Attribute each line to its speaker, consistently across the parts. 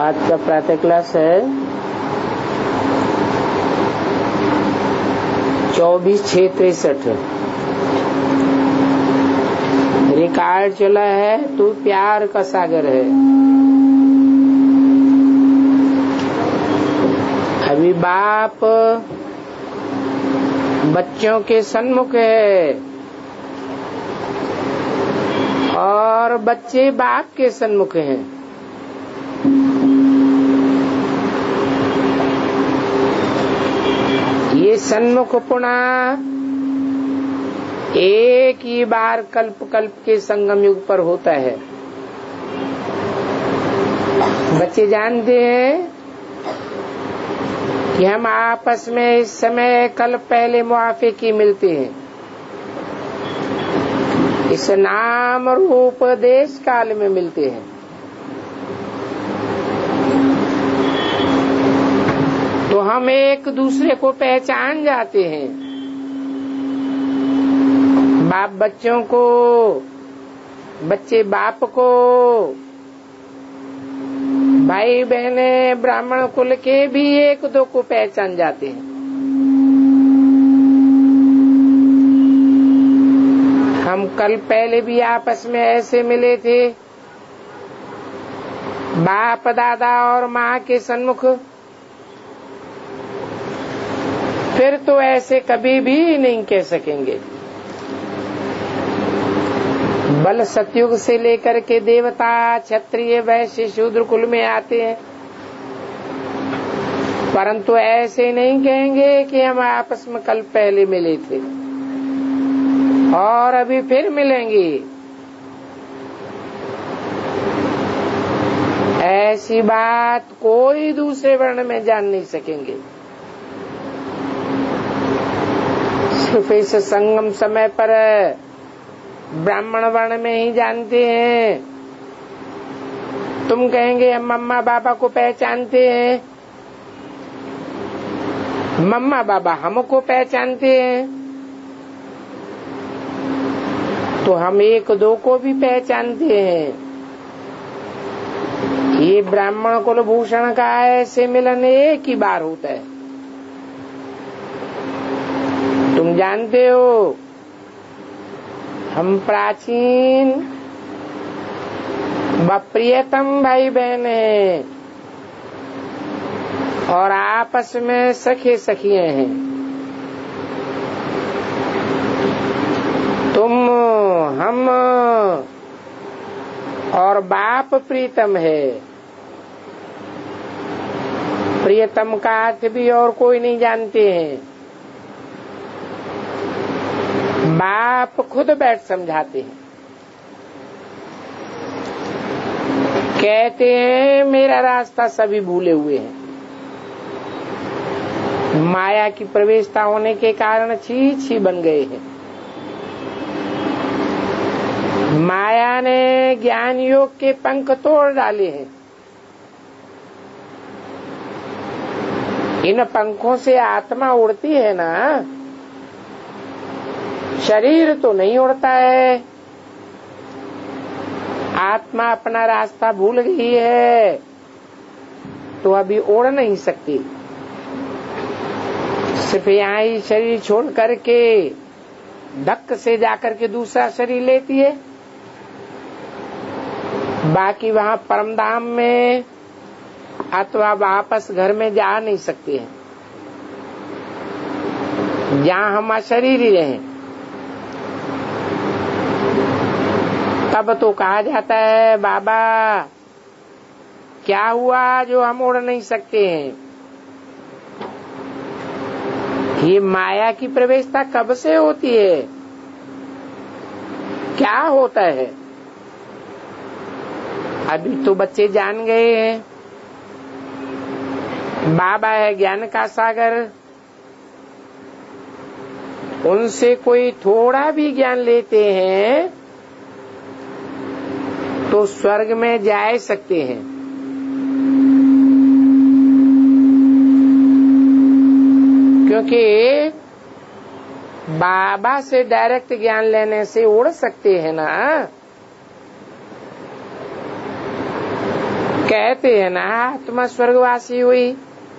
Speaker 1: आज का प्रातः क्लास है 24/6/63। रिकॉर्ड चला है तू प्यार का सागर है। अभी बाप बच्चों के सन्मुख है और बच्चे बाप के सन्मुख हैं। ये सन्मुख पुनः एक ही बार कल्प कल्प के संगम युग पर होता है। बच्चे जानते हैं कि हम आपस में इस समय कल पहले मुआफिकी मिलते हैं। इस नाम रूप देश काल में मिलते हैं। तो हम एक दूसरे को पहचान जाते हैं। बाप बच्चों को, बच्चे बाप को, भाई बहने ब्राह्मण कुल के भी एक दो को पहचान जाते हैं। हम कल पहले भी आपस में ऐसे मिले थे, बाप दादा और माँ के सन्मुख। फिर तो ऐसे कभी भी नहीं कह सकेंगे। बल सतयुग से लेकर के देवता क्षत्रिय वैश्य शूद्र कुल में आते हैं, परंतु ऐसे नहीं कहेंगे कि हम आपस में कल पहले मिले थे और अभी फिर मिलेंगे। ऐसी बात कोई दूसरे वर्ण में जान नहीं सकेंगे। सिर्फ इस संगम समय पर ब्राह्मण वर्ण में ही जानते हैं। तुम कहेंगे हम मम्मा बाबा को पहचानते हैं, मम्मा बाबा हमको पहचानते हैं, तो हम एक दो को भी पहचानते हैं। ये ब्राह्मण कुलभूषण का ऐसे मिलन एक ही बार होता है। तुम जानते हो हम प्राचीन व प्रियतम भाई बहन हैं और आपस में सखे सखियां हैं। तुम हम और बाप प्रीतम है। प्रियतम का अर्थ भी और कोई नहीं जानते हैं। बाप खुद बैठ समझाते हैं, कहते हैं मेरा रास्ता सभी भूले हुए हैं। माया की प्रवेशता होने के कारण छी छी बन गए हैं। माया ने ज्ञान योग के पंख तोड़ डाले हैं। इन पंखों से आत्मा उड़ती है ना, शरीर तो नहीं उड़ता है। आत्मा अपना रास्ता भूल गई है तो अभी उड़ नहीं सकती। सिर्फ यहाँ ही शरीर छोड़ करके धक्क से जाकर के दूसरा शरीर लेती है, बाकी वहाँ परमधाम में अथवा वापस घर में जा नहीं सकती है, जहाँ हम अशरीरी रहें। तब तो कहा जाता है बाबा क्या हुआ जो हम उड़ नहीं सकते हैं। ये माया की प्रवेशता कब से होती है, क्या होता है? अभी तो बच्चे जान गए हैं। बाबा है ज्ञान का सागर, उनसे कोई थोड़ा भी ज्ञान लेते हैं तो स्वर्ग में जा सकते हैं। क्योंकि बाबा से डायरेक्ट ज्ञान लेने से उड़ सकते हैं ना। कहते हैं ना आत्मा स्वर्गवासी हुई,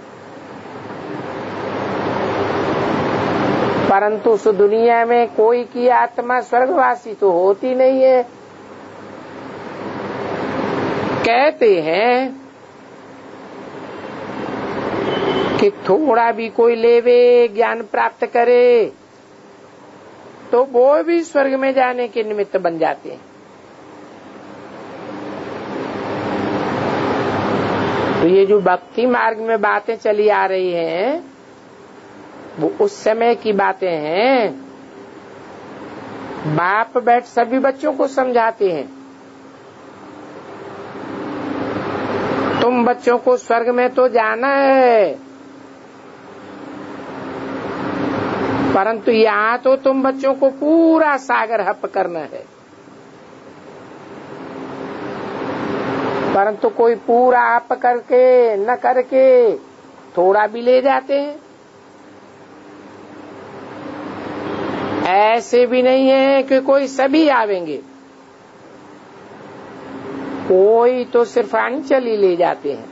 Speaker 1: परंतु उस दुनिया में कोई की आत्मा स्वर्गवासी तो होती नहीं है। कहते हैं कि थोड़ा भी कोई लेवे, ज्ञान प्राप्त करे तो वो भी स्वर्ग में जाने के निमित्त बन जाते हैं। तो ये जो भक्ति मार्ग में बातें चली आ रही हैं वो उस समय की बातें हैं। बाप बैठ सभी बच्चों को समझाते हैं, तुम बच्चों को स्वर्ग में तो जाना है, परंतु यहाँ तो तुम बच्चों को पूरा सागर हप करना है। परंतु कोई पूरा हप करके न करके थोड़ा भी ले जाते हैं। ऐसे भी नहीं है कि कोई सभी आवेंगे, कोई तो सिर्फ अंचल ही ले जाते हैं,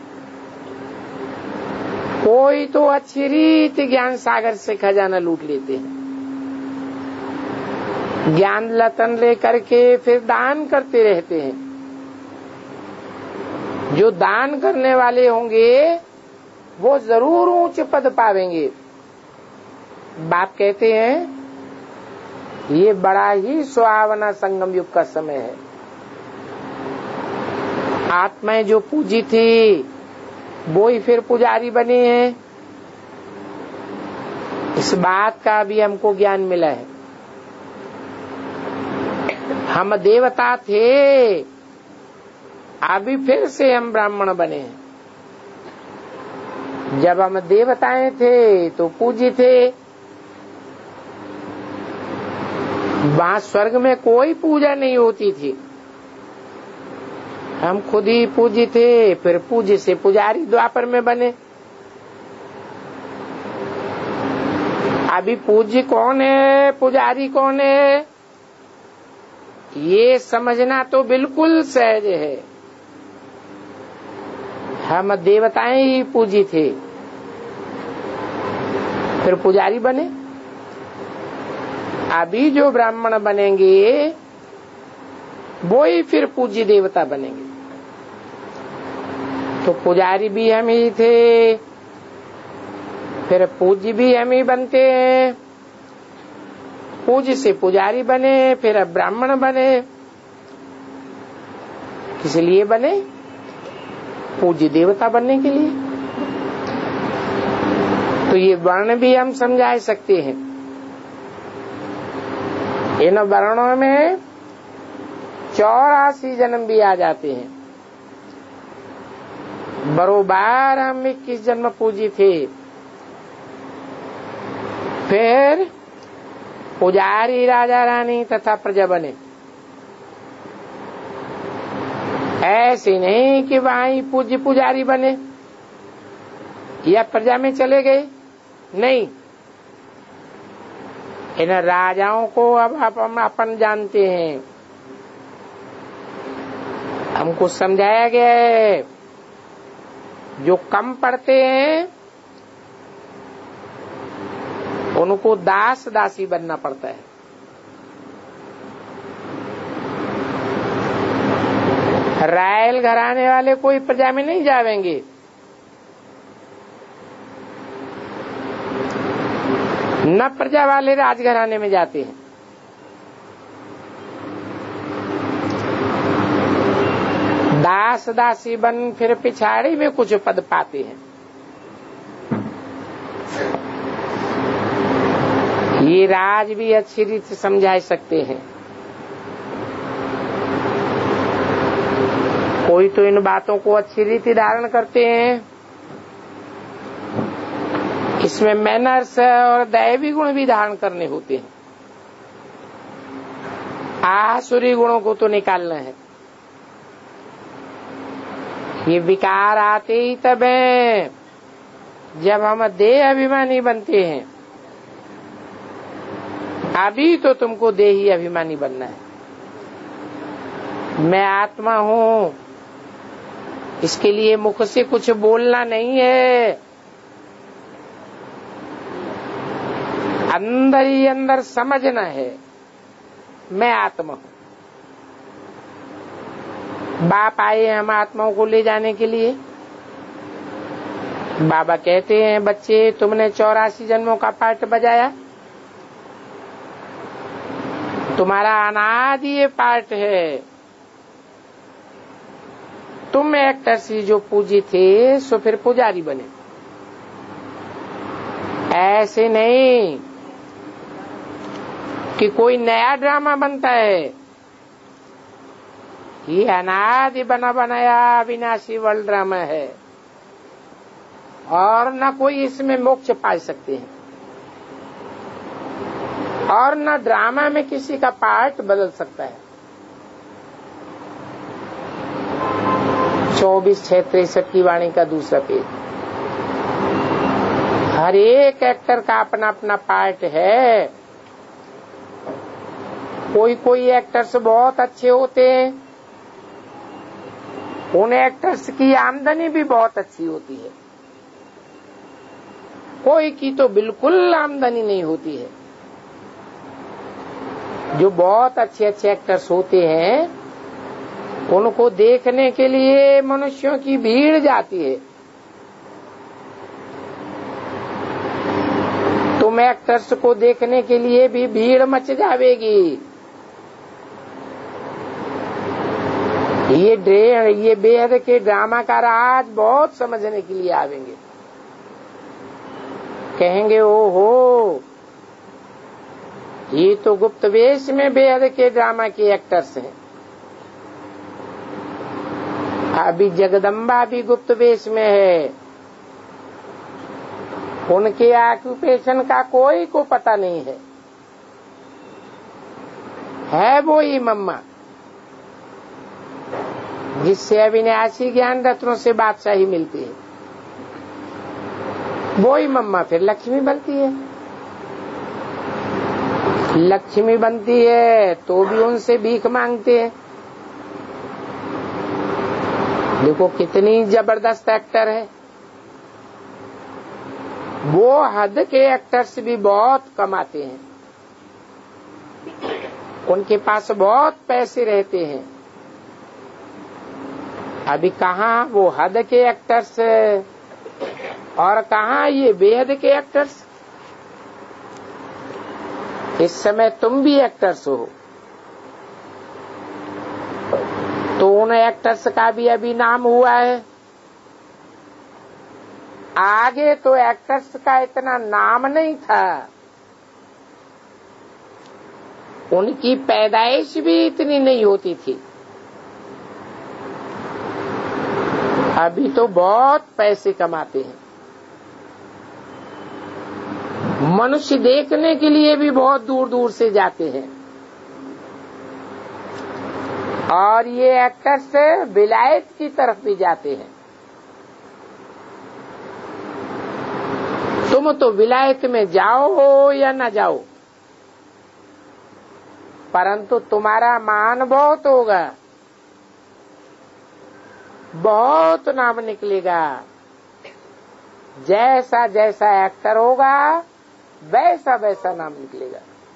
Speaker 1: कोई तो अच्छी रीति ज्ञान सागर से खजाना लूट लेते हैं। ज्ञान लतन लेकर के फिर दान करते रहते हैं। जो दान करने वाले होंगे वो जरूर ऊंच पद पावेंगे। बाप कहते हैं ये बड़ा ही सुहावना संगम युग का समय है। आत्माएं जो पूजी थी वो ही फिर पुजारी बने हैं। इस बात का भी हमको ज्ञान मिला है। हम देवता थे, अभी फिर से हम ब्राह्मण बने हैं। जब हम देवताएं थे तो पूजी थे। वहां स्वर्ग में कोई पूजा नहीं होती थी, हम खुद ही पूजी थे, फिर पूज्य से पुजारी द्वापर में बने। अभी पूज्य कौन है, पुजारी कौन है, ये समझना तो बिल्कुल सहज है। हम देवताएं ही पूजी थे, फिर पुजारी बने। अभी जो ब्राह्मण बनेंगे वो ही फिर पूज्य देवता बनेंगे। तो पुजारी भी हम ही थे, फिर पूज्य भी हम ही बनते हैं। पूज्य से पुजारी बने, फिर अब ब्राह्मण बने। किस लिए बने? पूज्य देवता बनने के लिए। तो ये वर्ण भी हम समझा सकते हैं। इन वर्णों में 84 जन्म भी आ जाते हैं। बरोबर हम 21 जन्म पूजी थे, फिर पुजारी राजा रानी तथा प्रजा बने। ऐसे नहीं कि वहीं पूज्य पुजारी बने या प्रजा में चले गए, नहीं। इन राजाओं को अब हम अपन जानते हैं। हमको समझाया गया है जो कम पढ़ते हैं उनको दास दासी बनना पड़ता है। रायल घराने वाले कोई प्रजा में नहीं जावेंगे, न प्रजा वाले राजघराने में जाते हैं। दास दासी बन फिर पिछाड़ी में कुछ पद पाते हैं। ये राज भी अच्छी रीति समझा सकते हैं। कोई तो इन बातों को अच्छी रीति धारण करते हैं। इसमें मैनर्स और दैवी गुण भी धारण करने होते हैं। आसुरी गुणों को तो निकालना है। ये विकार आते ही तब है जब हम देह अभिमानी बनते हैं। अभी तो तुमको देही अभिमानी बनना है। मैं आत्मा हूँ, इसके लिए मुख से कुछ बोलना नहीं है, अंदर ही अंदर समझना है मैं आत्मा हूं। बाप आए हम आत्माओं को ले जाने के लिए। बाबा कहते हैं बच्चे तुमने 84 जन्मों का पाठ बजाया, तुम्हारा अनादि ये पाठ है। तुम एक्टर से जो पूजी थे सो फिर पुजारी बने। ऐसे नहीं कि कोई नया ड्रामा बनता है। ये अनादि बना बनाया अविनाशी वर्ल्ड ड्रामा है और न कोई इसमें मोक्ष पा सकते हैं और न ड्रामा में किसी का पार्ट बदल सकता है। 24/6/63 की वाणी का दूसरा पेज। हर एक एक्टर का अपना अपना पार्ट है। कोई एक्टर्स बहुत अच्छे होते हैं, उन एक्टर्स की आमदनी भी बहुत अच्छी होती है। कोई की तो बिल्कुल आमदनी नहीं होती है। जो बहुत अच्छे अच्छे एक्टर्स होते हैं उनको देखने के लिए मनुष्यों की भीड़ जाती है। तुम एक्टर्स को देखने के लिए भी भीड़ मच जाएगी। ये बेहद के ड्रामा का राज बहुत समझने के लिए आवेंगे। कहेंगे ओहो ये तो गुप्त वेश में बेहद के ड्रामा के एक्टर्स हैं। अभी जगदम्बा भी गुप्त वेश में है। उनके ऑक्यूपेशन का कोई को पता नहीं है वो ही मम्मा जिससे अविनाशी ज्ञान रत्नों से बादशाही मिलती है। वो ही मम्मा फिर लक्ष्मी बनती है। लक्ष्मी बनती है तो भी उनसे भीख मांगते हैं। देखो कितनी जबरदस्त एक्टर है। वो हद के एक्टर्स भी बहुत कमाते हैं, उनके पास बहुत पैसे रहते हैं। अभी कहाँ वो हद के एक्टर्स और कहाँ ये बेहद के एक्टर्स। इस समय तुम भी एक्टर्स हो तो उन एक्टर्स का भी अभी नाम हुआ है। आगे तो एक्टर्स का इतना नाम नहीं था, उनकी पैदाइश भी इतनी नहीं होती थी। अभी तो बहुत पैसे कमाते हैं। मनुष्य देखने के लिए भी बहुत दूर दूर से जाते हैं और ये एक्टर्स विलायत की तरफ भी जाते हैं। तुम तो विलायत में जाओ या न जाओ, परंतु तुम्हारा मान बहुत होगा, बहुत नाम निकलेगा। जैसा जैसा एक्टर होगा वैसा वैसा नाम निकलेगा।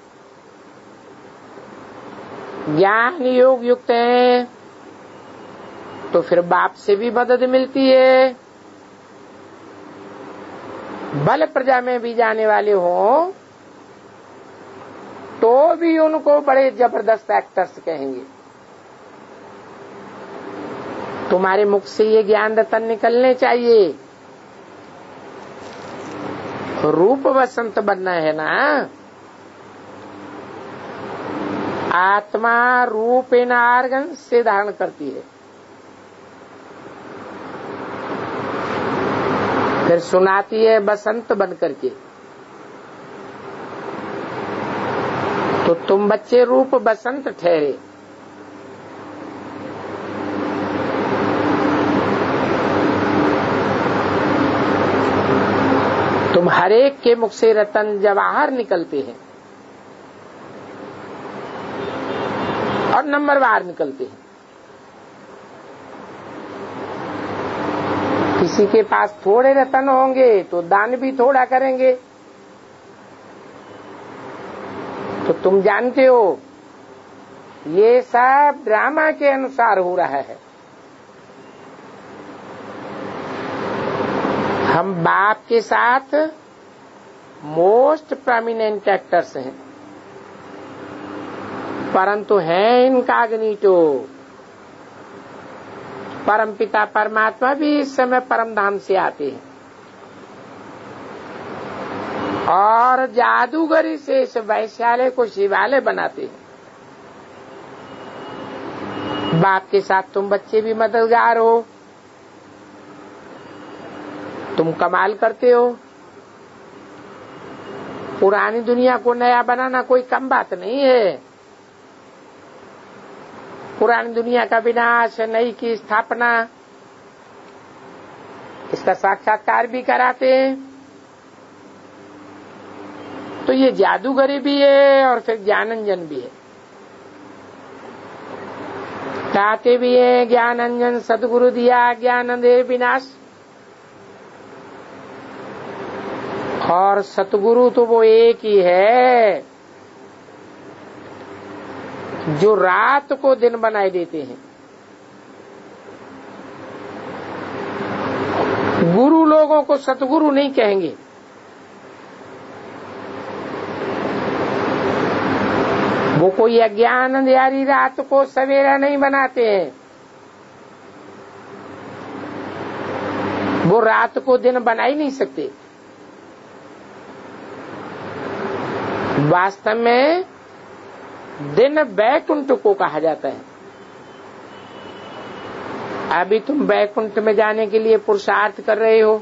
Speaker 1: ज्ञान योग युक्त है तो फिर बाप से भी मदद मिलती है। बल प्रजा में भी जाने वाले हो तो भी उनको बड़े जबरदस्त एक्टर्स कहेंगे। तुम्हारे मुख से ये ज्ञान रतन निकलने चाहिए। रूप वसंत बनना है ना। आत्मा रूप इन आर्गन से धारण करती है। फिर सुनाती है बसंत बन करके। तो तुम बच्चे रूप बसंत ठहरे। तुम हरेक के मुख से रतन जवाहर निकलते हैं और नंबर बार निकलते हैं। किसी के पास थोड़े रतन होंगे तो दान भी थोड़ा करेंगे। तो तुम जानते हो ये सब ड्रामा के अनुसार हो रहा है। हम बाप के साथ मोस्ट प्रोमिनेंट एक्टर्स हैं, परंतु हैं इनकॉग्निटो। परमपिता परमात्मा भी इस समय परम धाम से आते हैं और जादूगरी से इस वैश्यालय को शिवालय बनाते हैं। बाप के साथ तुम बच्चे भी मददगार हो, तुम कमाल करते हो। पुरानी दुनिया को नया बनाना कोई कम बात नहीं है। पुरानी दुनिया का विनाश, नई की स्थापना, इसका साक्षात्कार भी कराते हैं। तो ये जादूगरी भी है और फिर ज्ञानांजन भी है। कहते भी है ज्ञानांजन सतगुरु दिया ज्ञान अंधेर विनाश। और सतगुरु तो वो एक ही है जो रात को दिन बनाए देते हैं। गुरु लोगों को सतगुरु नहीं कहेंगे। वो कोई अज्ञान अंधियारी रात को सवेरा नहीं बनाते हैं। वो रात को दिन बना ही नहीं सकते। वास्तव में दिन बैकुंठ को कहा जाता है। अभी तुम बैकुंठ में जाने के लिए पुरुषार्थ कर रहे हो।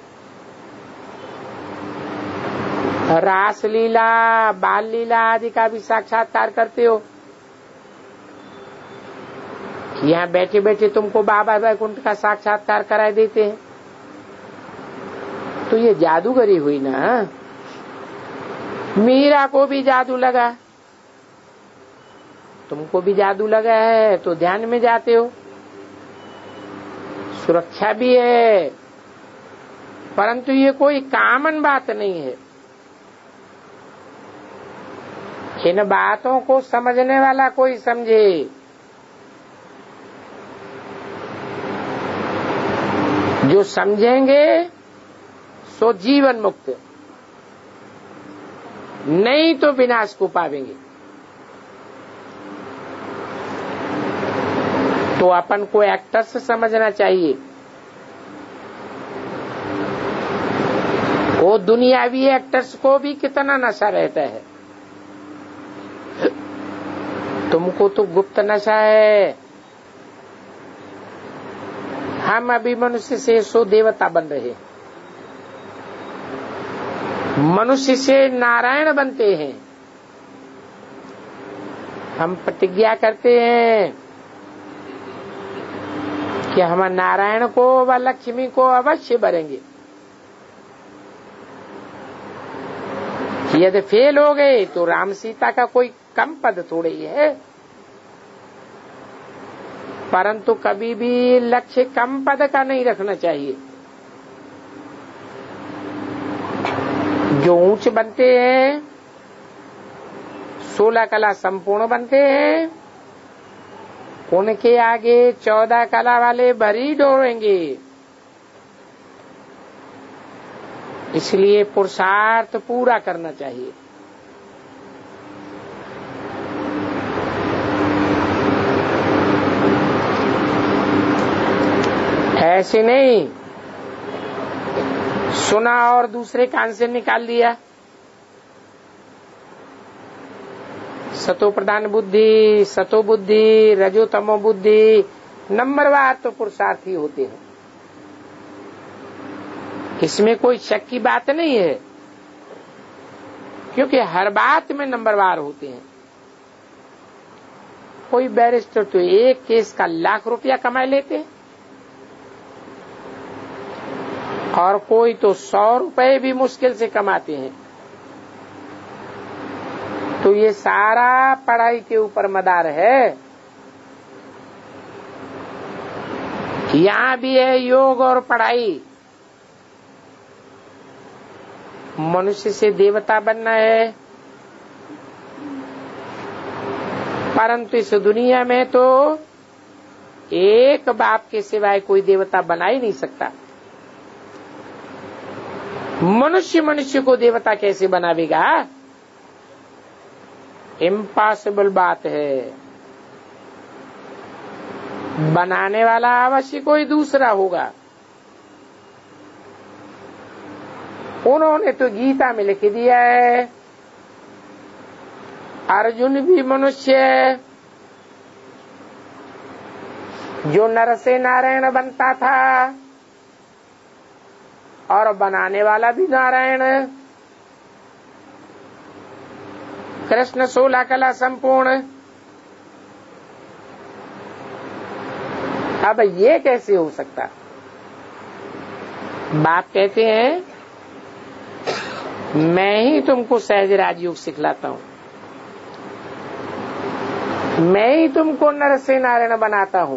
Speaker 1: रास लीला, बाल लीला आदि का भी साक्षात्कार करते हो। यहाँ बैठे बैठे तुमको बाबा बैकुंठ का साक्षात्कार कराए देते हैं। तो ये जादूगरी हुई ना। मीरा को भी जादू लगा, तुमको भी जादू लगा है तो ध्यान में जाते हो। सुरक्षा भी है, परंतु ये कोई कॉमन बात नहीं है। इन बातों को समझने वाला कोई समझे। जो समझेंगे सो जीवन मुक्त, नहीं तो विनाश को पावेंगे। तो अपन को एक्टर्स समझना चाहिए। वो दुनियावी एक्टर्स को भी कितना नशा रहता है। तुमको तो गुप्त नशा है। हम अभी मनुष्य से सो देवता बन रहे, मनुष्य से नारायण बनते हैं। हम प्रतिज्ञा करते हैं कि हम नारायण को व लक्ष्मी को अवश्य भरेंगे। यदि फेल हो गए तो राम सीता का कोई कम पद थोड़े ही है। परंतु कभी भी लक्ष्य कम पद का नहीं रखना चाहिए। जो ऊंच बनते हैं, 16 कला संपूर्ण बनते हैं, उनके आगे 14 कला वाले भरी डोरेंगे। इसलिए पुरुषार्थ पूरा करना चाहिए। ऐसे नहीं सुना और दूसरे कान से निकाल दिया। सतो प्रधान बुद्धि, सतो बुद्धि, रजो तमो बुद्धि, नंबरवार तो पुरुषार्थी होते हैं। इसमें कोई शक की बात नहीं है, क्योंकि हर बात में नंबरवार होते हैं। कोई बैरिस्टर तो एक केस का लाख रुपया कमा लेते हैं और कोई तो 100 रुपए भी मुश्किल से कमाते हैं। तो ये सारा पढ़ाई के ऊपर मदार है। यहाँ भी है योग और पढ़ाई, मनुष्य से देवता बनना है, परंतु इस दुनिया में तो एक बाप के सिवाय कोई देवता बना ही नहीं सकता। मनुष्य मनुष्य को देवता कैसे बनावेगा? इम्पॉसिबल बात है। बनाने वाला अवश्य कोई दूसरा होगा। उन्होंने तो गीता में लिख दिया है, अर्जुन भी मनुष्य जो नर से नारायण बनता था और बनाने वाला भी नारायण। कृष्ण 16 कला संपूर्ण। अब ये कैसे हो सकता? बाप कहते हैं मैं ही तुमको सहज राजयोग सिखलाता हूं, मैं ही तुमको नर से नारायण बनाता हूं।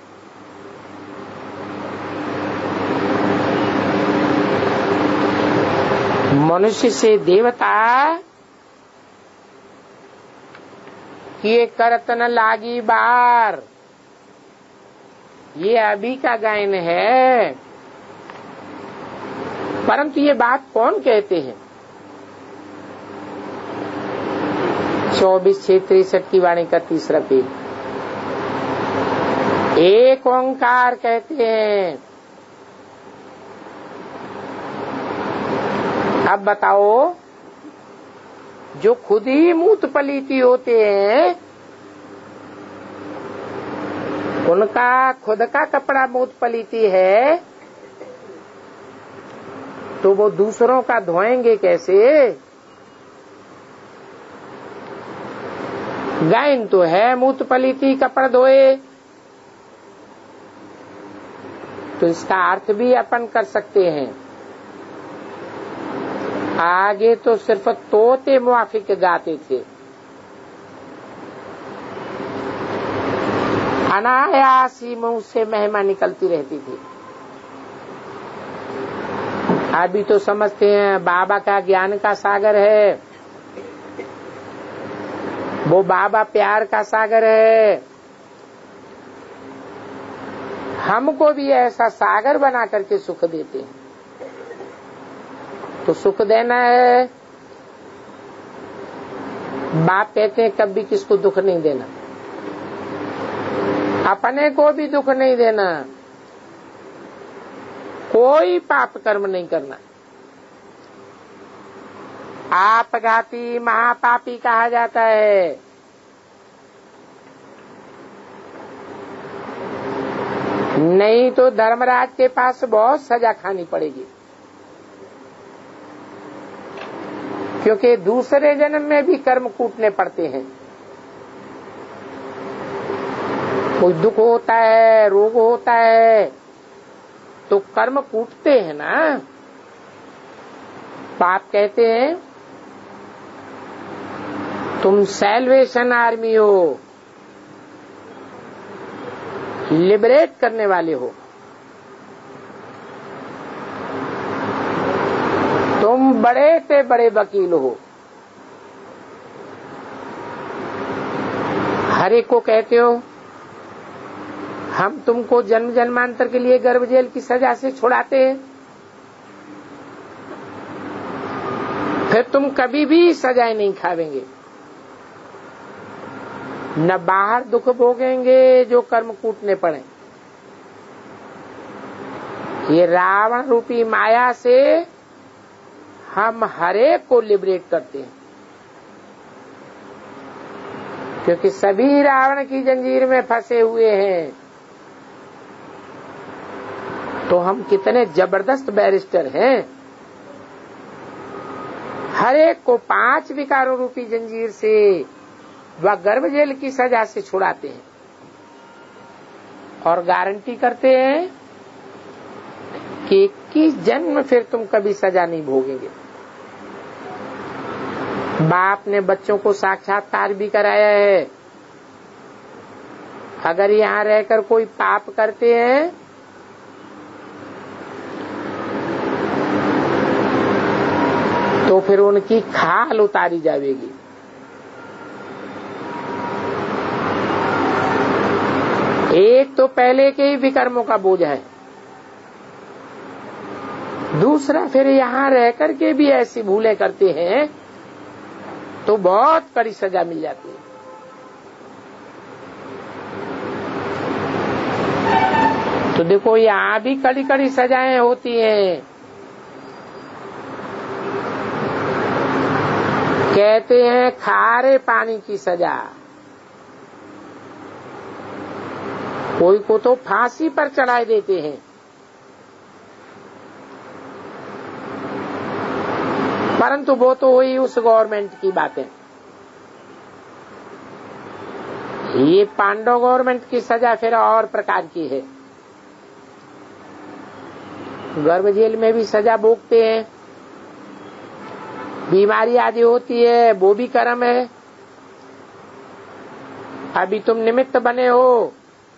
Speaker 1: मनुष्य से देवता किए करत न लागी बार, ये अभी का गायन है। परंतु ये बात कौन कहते हैं? 24:63 की वाणी का 3रा पेज। एक ओंकार कहते हैं। अब बताओ, जो खुद ही मूत पलीती होते हैं, उनका खुद का कपड़ा मूत पलीती है, तो वो दूसरों का धोएंगे कैसे? गायन तो है मूत पलीती कपड़ा धोए, तो इसका अर्थ भी अपन कर सकते हैं। आगे तो सिर्फ तोते मुआफिक गाते थे, अनायासी मुंह से महिमा निकलती रहती थी। अभी तो समझते हैं बाबा का ज्ञान का सागर है, वो बाबा प्यार का सागर है। हमको भी ऐसा सागर बना करके सुख देते हैं। तो सुख देना है, बाप कहते हैं कभी किसको दुख नहीं देना, अपने को भी दुख नहीं देना, कोई पाप कर्म नहीं करना। आपघाती महापापी कहा जाता है। नहीं तो धर्मराज के पास बहुत सजा खानी पड़ेगी, क्योंकि दूसरे जन्म में भी कर्म कूटने पड़ते हैं। कोई दुख होता है, रोग होता है, तो कर्म कूटते हैं ना। पाप कहते हैं तुम सैल्वेशन आर्मी हो, लिबरेट करने वाले हो, तुम बड़े से बड़े वकील हो। हर एक को कहते हो हम तुमको जन्म जन्मांतर के लिए गर्भ जेल की सजा से छुड़ाते हैं, फिर तुम कभी भी सजाएं नहीं खावेंगे, न बाहर दुख भोगेंगे जो कर्म कूटने पड़े। ये रावण रूपी माया से हम हरेक को लिबरेट करते हैं, क्योंकि सभी रावण की जंजीर में फंसे हुए हैं। तो हम कितने जबरदस्त बैरिस्टर हैं, हरेक को 5 विकारों रूपी जंजीर से व गर्भ जेल की सजा से छुड़ाते हैं और गारंटी करते हैं कि 21 जन्म फिर तुम कभी सजा नहीं भोगेंगे। बाप ने बच्चों को साक्षात्कार भी कराया है। अगर यहाँ रहकर कोई पाप करते हैं फिर उनकी खाल उतारी जाएगी। एक तो पहले के ही विकर्मों का बोझ है, दूसरा फिर यहाँ रह करके भी ऐसी भूलें करते हैं तो बहुत कड़ी सजा मिल जाती है। तो देखो यहाँ भी कड़ी कड़ी सजाएं होती हैं। कहते हैं खारे पानी की सजा, कोई को तो फांसी पर चढ़ा देते हैं। परंतु वो तो हुई उस गवर्नमेंट की बातें। ये पांडव गवर्नमेंट की सजा फिर और प्रकार की है। गर्भ जेल में भी सजा भोगते हैं, बीमारी आदि होती है, वो भी कर्म है। अभी तुम निमित्त बने हो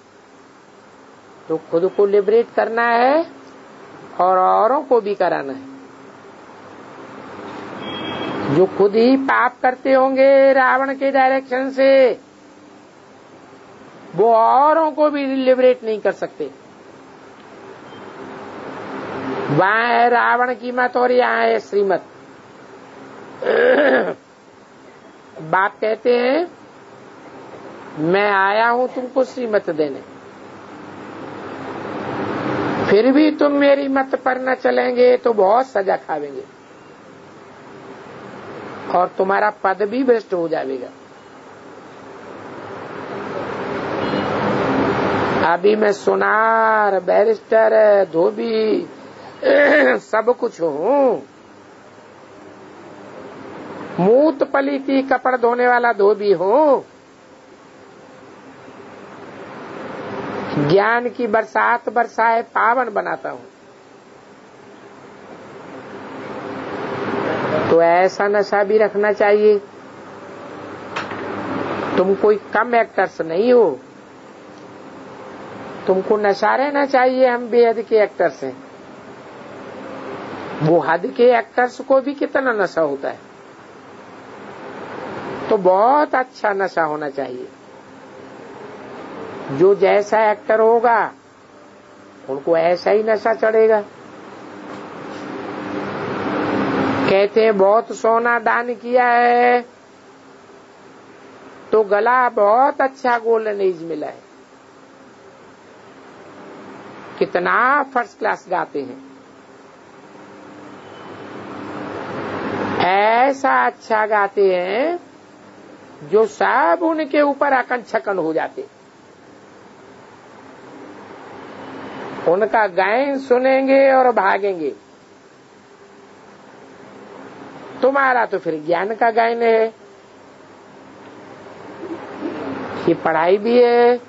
Speaker 1: तो खुद को लिबरेट करना है और औरों को भी कराना है। जो खुद ही पाप करते होंगे रावण के डायरेक्शन से, वो औरों को भी लिबरेट नहीं कर सकते। वहां है रावण की मत और यहाँ है श्रीमत। बाप कहते हैं मैं आया हूं तुमको श्रीमत देने, फिर भी तुम मेरी मत पर न चलेंगे तो बहुत सजा खावेंगे और तुम्हारा पद भी भ्रष्ट हो जाएगा। अभी मैं सुनार, बैरिस्टर, धोबी सब कुछ हूँ। मूत पली की कपड़ धोने वाला धोबी हूँ। ज्ञान की बरसात बरसाए पावन बनाता हूँ। तो ऐसा नशा भी रखना चाहिए। तुम कोई कम एक्टर्स नहीं हो, तुमको नशा रहना चाहिए। हम बेहद के एक्टर्स हैं। वो हद के एक्टर्स को भी कितना नशा होता है, तो बहुत अच्छा नशा होना चाहिए। जो जैसा एक्टर होगा उनको ऐसा ही नशा चढ़ेगा। कहते हैं बहुत सोना दान किया है तो गला बहुत अच्छा गोल्डन एज मिला है। कितना फर्स्ट क्लास गाते हैं, ऐसा अच्छा गाते हैं जो सब उनके ऊपर अकन छकन हो जाते। उनका गायन सुनेंगे और भागेंगे। तुम्हारा तो फिर ज्ञान का गायन है, ये पढ़ाई भी है,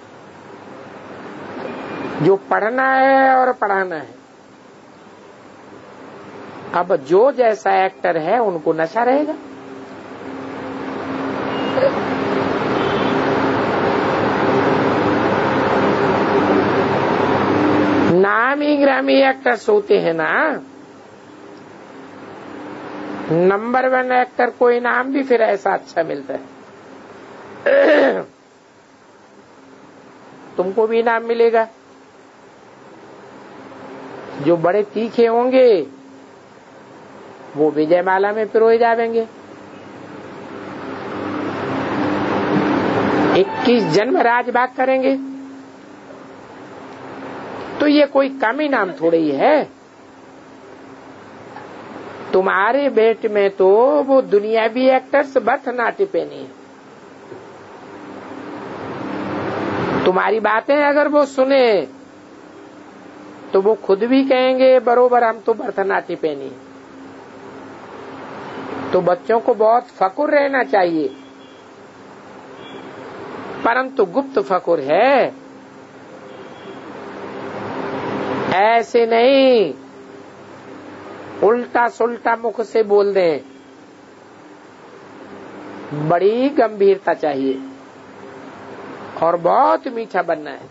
Speaker 1: जो पढ़ना है और पढ़ाना है। अब जो जैसा एक्टर है उनको नशा रहेगा। नामी ग्रामी एक्टर्स होते हैं ना, नंबर 1 एक्टर को इनाम भी फिर ऐसा अच्छा मिलता है। तुमको भी इनाम मिलेगा। जो बड़े तीखे होंगे वो विजयमाला में पिरोए जाएंगे। 21 जन्म राजभाग करेंगे। तो ये कोई कम इनाम थोड़ी ही है। तुम्हारे बेट में तो वो दुनियावी एक्टर्स भरतनाट्यम है। तुम्हारी बातें अगर वो सुने तो वो खुद भी कहेंगे बरोबर हम तो भरतनाट्यम है। तो बच्चों को बहुत फकुर रहना चाहिए, परंतु गुप्त फकुर है, ऐसे नहीं उल्टा सुल्टा मुख से बोल दें। बड़ी गंभीरता चाहिए और बहुत मीठा बनना है।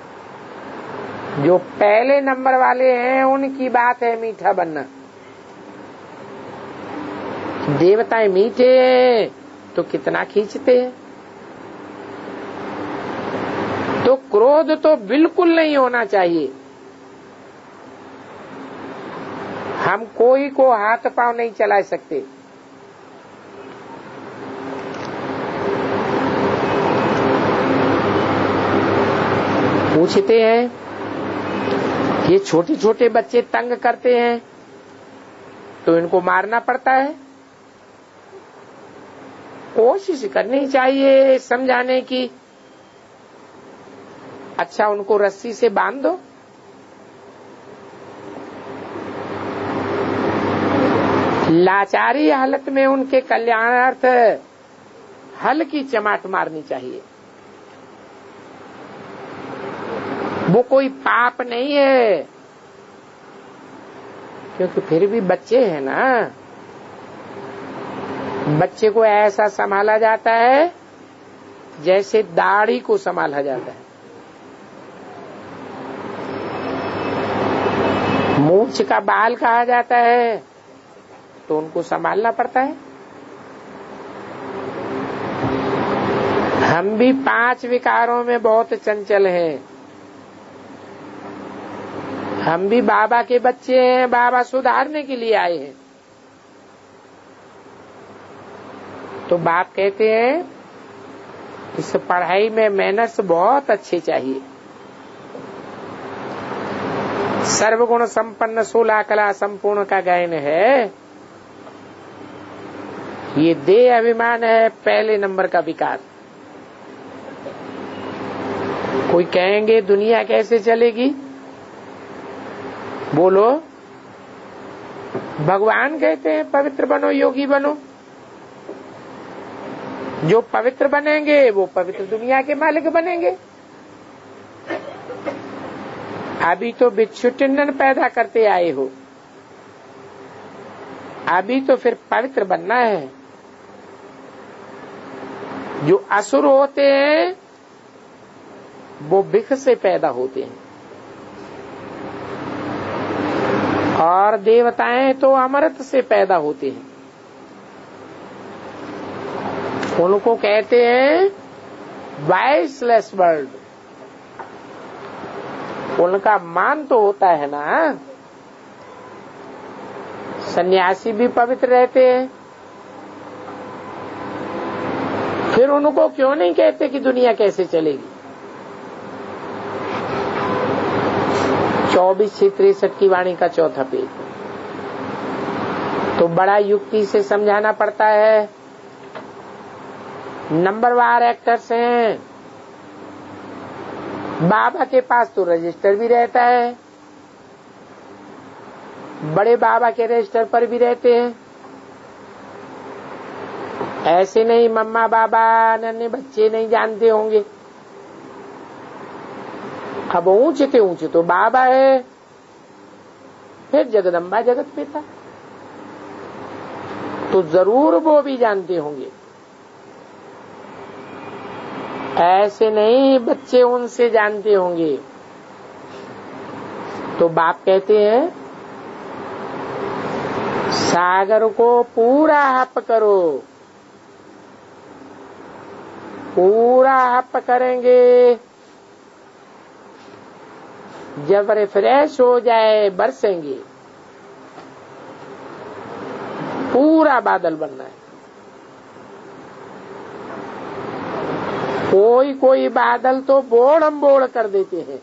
Speaker 1: जो पहले नंबर वाले हैं उनकी बात है मीठा बनना। देवताएं मीठे हैं तो कितना खींचते हैं। तो क्रोध तो बिल्कुल नहीं होना चाहिए। हम कोई को हाथ पांव नहीं चला सकते। पूछते हैं, ये छोटे छोटे बच्चे तंग करते हैं तो इनको मारना पड़ता है। कोशिश करनी चाहिए समझाने की। अच्छा, उनको रस्सी से बांध दो। लाचारी हालत में उनके कल्याणार्थ हल्की चमाट मारनी चाहिए। वो कोई पाप नहीं है, क्योंकि फिर भी बच्चे हैं ना। बच्चे को ऐसा संभाला जाता है जैसे दाढ़ी को संभाला जाता है। मूंछ का बाल कहा जाता है तो उनको संभालना पड़ता है। हम भी 5 विकारों में बहुत चंचल हैं। हम भी बाबा के बच्चे हैं, बाबा सुधारने के लिए आए हैं। तो बाप कहते हैं इस पढ़ाई में मेहनत बहुत अच्छी चाहिए। सर्वगुण संपन्न 16 कला संपूर्ण का गायन है। ये देह अभिमान है पहले नंबर का विकार। कोई कहेंगे दुनिया कैसे चलेगी? बोलो, भगवान कहते हैं पवित्र बनो, योगी बनो। जो पवित्र बनेंगे वो पवित्र दुनिया के मालिक बनेंगे। अभी तो बिच्छू टिंडन पैदा करते आए हो, अभी तो फिर पवित्र बनना है। जो असुर होते हैं वो बिख से पैदा होते हैं, और देवताएं तो अमृत से पैदा होते हैं। उनको कहते हैं वाइसलेस वर्ल्ड। उनका मान तो होता है ना। सन्यासी भी पवित्र रहते हैं, फिर उनको क्यों नहीं कहते कि दुनिया कैसे चलेगी? 24-63 की वाणी का चौथा पेज। तो बड़ा युक्ति से समझाना पड़ता है। नंबरवार एक्टर्स हैं। बाबा के पास तो रजिस्टर भी रहता है, बड़े बाबा के रजिस्टर पर भी रहते हैं। ऐसे नहीं मम्मा बाबा नन्हे बच्चे नहीं जानते होंगे। अब ऊंचे तो बाबा है, फिर जगदम्बा जगत पिता, तो जरूर वो भी जानते होंगे। ऐसे नहीं बच्चे उनसे जानते होंगे। तो बाप कहते हैं सागर को पूरा हप करो। पूरा हप करेंगे, जब रिफ्रेश हो जाए बरसेंगे। पूरा बादल बनना है। कोई बादल तो बोड़म बोड़ कर देते हैं।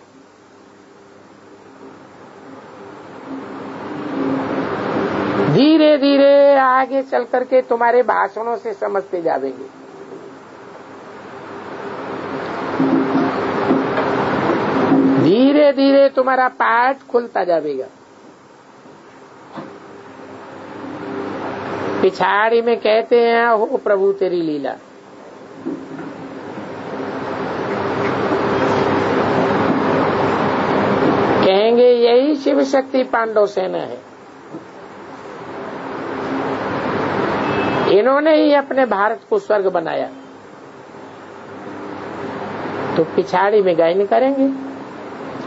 Speaker 1: धीरे धीरे आगे चल करके तुम्हारे भाषणों से समझते जाएंगे। धीरे धीरे तुम्हारा पाठ खुलता जाएगा। पिछाड़ी में कहते हैं हो प्रभु तेरी लीला। कहेंगे यही शिव शक्ति पांडव सेना है। इन्होंने ही अपने भारत को स्वर्ग बनाया। तो पिछाड़ी में गायन करेंगे।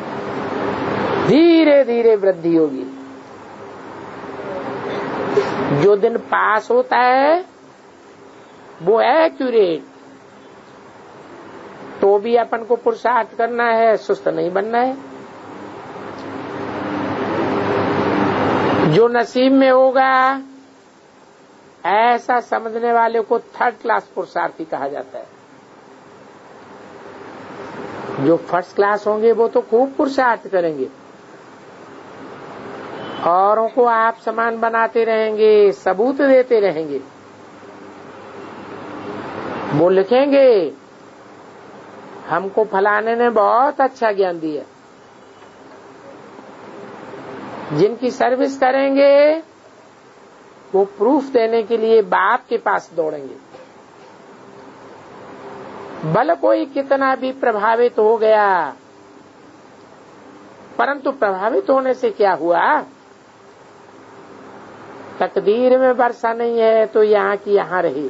Speaker 1: धीरे धीरे वृद्धि होगी। जो दिन पास होता है वो एक्यूरेट, तो भी अपन को पुरुषार्थ करना है, सुस्त नहीं बनना है। जो नसीब में होगा ऐसा समझने वाले को थर्ड क्लास पुरुषार्थी कहा जाता है। जो फर्स्ट क्लास होंगे वो तो खूब पुरुषार्थ करेंगे, औरों को आप समान बनाते रहेंगे, सबूत देते रहेंगे। वो लिखेंगे हमको फलाने ने बहुत अच्छा ज्ञान दिया। जिनकी सर्विस करेंगे वो प्रूफ देने के लिए बाप के पास दौड़ेंगे। भले कोई कितना भी प्रभावित हो गया, परंतु प्रभावित होने से क्या हुआ? तकदीर में वर्षा नहीं है तो यहाँ की यहाँ रही।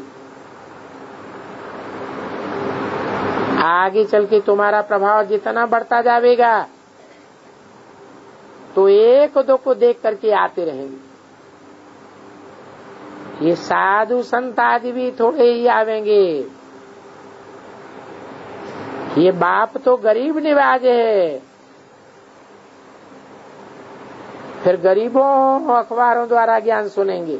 Speaker 1: आगे चल के तुम्हारा प्रभाव जितना बढ़ता जाएगा तो एक दो को देख करके आते रहेंगे। ये साधु संत आदि भी थोड़े ही आवेंगे। ये बाप तो गरीब निवाज है, फिर गरीबों अखबारों द्वारा ज्ञान सुनेंगे।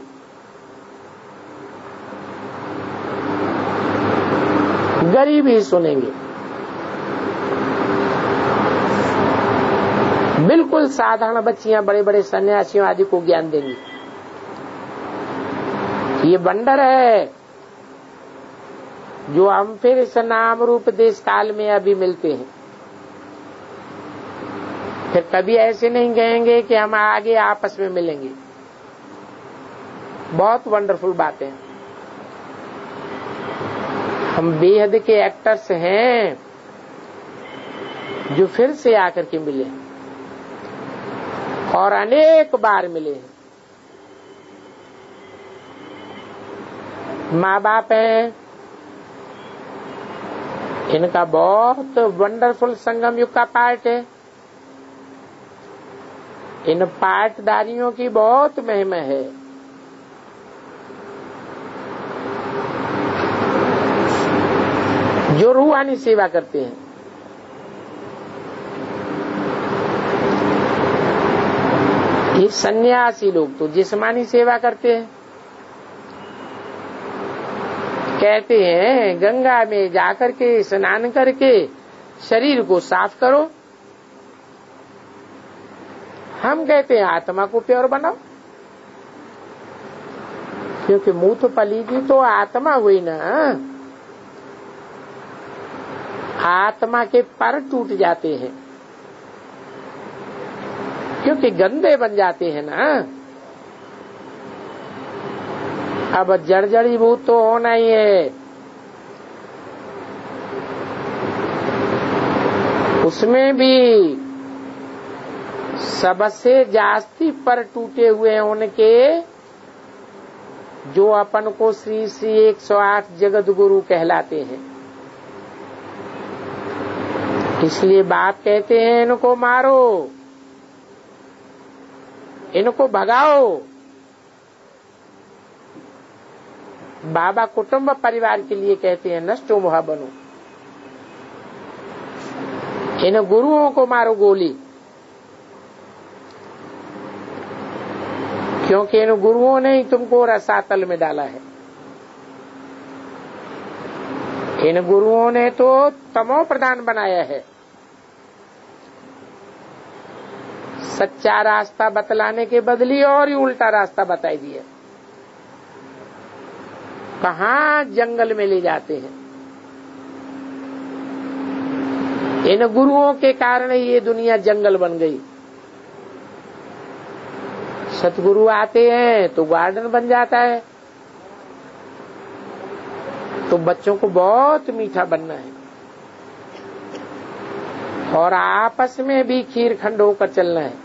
Speaker 1: गरीब ही सुनेंगे। बिल्कुल साधारण बच्चियां बड़े बड़े सन्यासियों आदि को ज्ञान देंगी। ये बंडर है जो हम फिर इस नाम रूप देश काल में अभी मिलते हैं। फिर कभी ऐसे नहीं कहेंगे कि हम आगे आपस में मिलेंगे। बहुत वंडरफुल बातें। हम बेहद के एक्टर्स हैं जो फिर से आकर के मिले और अनेक बार मिले हैं। माँ बाप हैं, इनका बहुत वंडरफुल संगम युग का पार्ट है। इन पाठधारियों की बहुत महिमा है। जो रूहानी सेवा करते हैं, ये सन्यासी लोग तो जिस्मानी सेवा करते हैं। कहते हैं गंगा में जाकर के स्नान करके शरीर को साफ करो। हम कहते हैं आत्मा को प्योर बनाओ, क्योंकि मुंह तो पलीगी तो आत्मा हुई ना। आत्मा के पर टूट जाते हैं क्योंकि गंदे बन जाते हैं ना। अब जड़जड़ीभूत तो होना ही है। उसमें भी सबसे जास्ती पर टूटे हुए उनके जो अपन को श्री श्री 108 जगत गुरु कहलाते हैं। इसलिए बाप कहते हैं इनको मारो, इनको भगाओ। बाबा कुटुंब परिवार के लिए कहते हैं नष्टो मोहा बनो। इन गुरुओं को मारो गोली, क्योंकि इन गुरुओं ने ही तुमको रसातल में डाला है। इन गुरुओं ने तो तमो प्रधान बनाया है। सच्चा रास्ता बतलाने के बदली और ही उल्टा रास्ता बताई दिया। कहाँ जंगल में ले जाते हैं। इन गुरुओं के कारण ये दुनिया जंगल बन गई। सतगुरु आते हैं तो गार्डन बन जाता है। तो बच्चों को बहुत मीठा बनना है और आपस में भी खीरखंड होकर चलना है।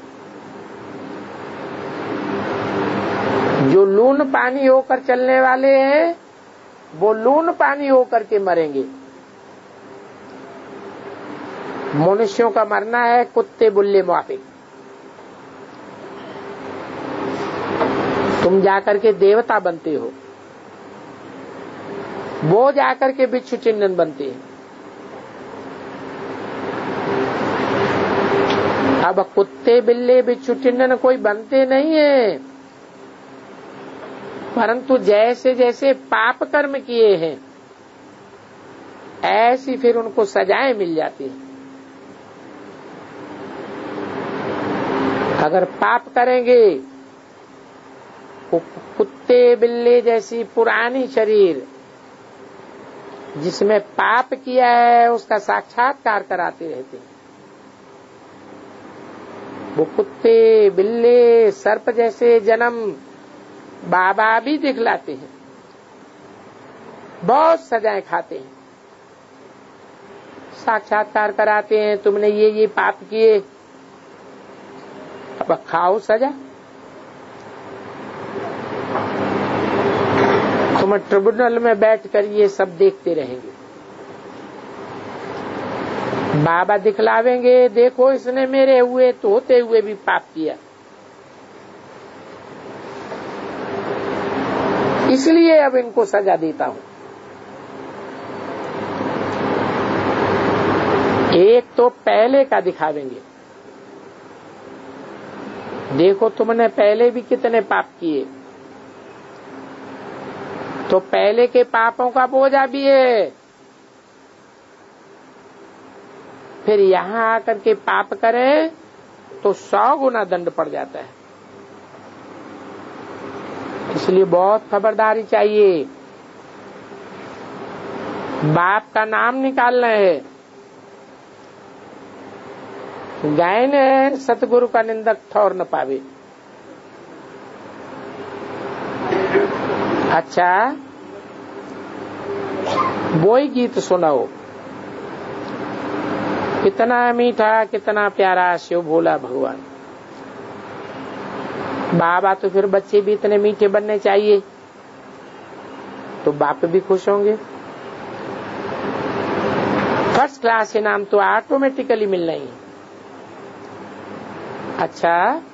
Speaker 1: जो लून पानी होकर चलने वाले हैं वो लून पानी होकर के मरेंगे। मनुष्यों का मरना है कुत्ते बुल्ले मुआफिक। तुम जाकर के देवता बनते हो, वो जाकर के बिच्छू चिंदन बनते हैं। अब कुत्ते बिल्ले बिच्छू चिंदन कोई बनते नहीं है, परंतु जैसे जैसे पाप कर्म किए हैं ऐसी फिर उनको सजाएं मिल जाती है। अगर पाप करेंगे तो कुत्ते बिल्ले जैसी पुरानी शरीर जिसमें पाप किया है उसका साक्षात्कार कराते रहते हैं। वो कुत्ते बिल्ले सर्प जैसे जन्म बाबा भी दिखलाते हैं, बहुत सजाएं खाते हैं, साक्षात्कार कराते हैं। तुमने ये पाप किए, अब खाओ सजा। तुम ट्रिब्यूनल में बैठकर ये सब देखते रहेंगे, बाबा दिखलावेंगे, देखो इसने मेरे हुए तो होते हुए भी पाप किया, इसलिए अब इनको सजा देता हूं। एक तो पहले का दिखावेंगे, देखो तुमने पहले भी कितने पाप किए, तो पहले के पापों का बोझा भी है, फिर यहां आकर के पाप करें तो 100 गुना दंड पड़ जाता है। इसलिए बहुत खबरदारी चाहिए। बाप का नाम निकालना है। गाय ने सतगुरु का निंदक ठौर न पावे। अच्छा, वही गीत सुनाओ, कितना मीठा कितना प्यारा शिव भोला भगवान। बाबा तो फिर बच्चे भी इतने मीठे बनने चाहिए, तो बाप भी खुश होंगे। फर्स्ट क्लास इनाम तो ऑटोमेटिकली मिलना ही। अच्छा,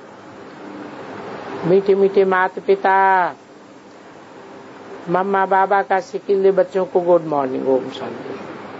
Speaker 1: मीठे मीठे माता पिता मम्मा बाबा का सिकिल दे बच्चों को गुड मॉर्निंग, ओम शांति।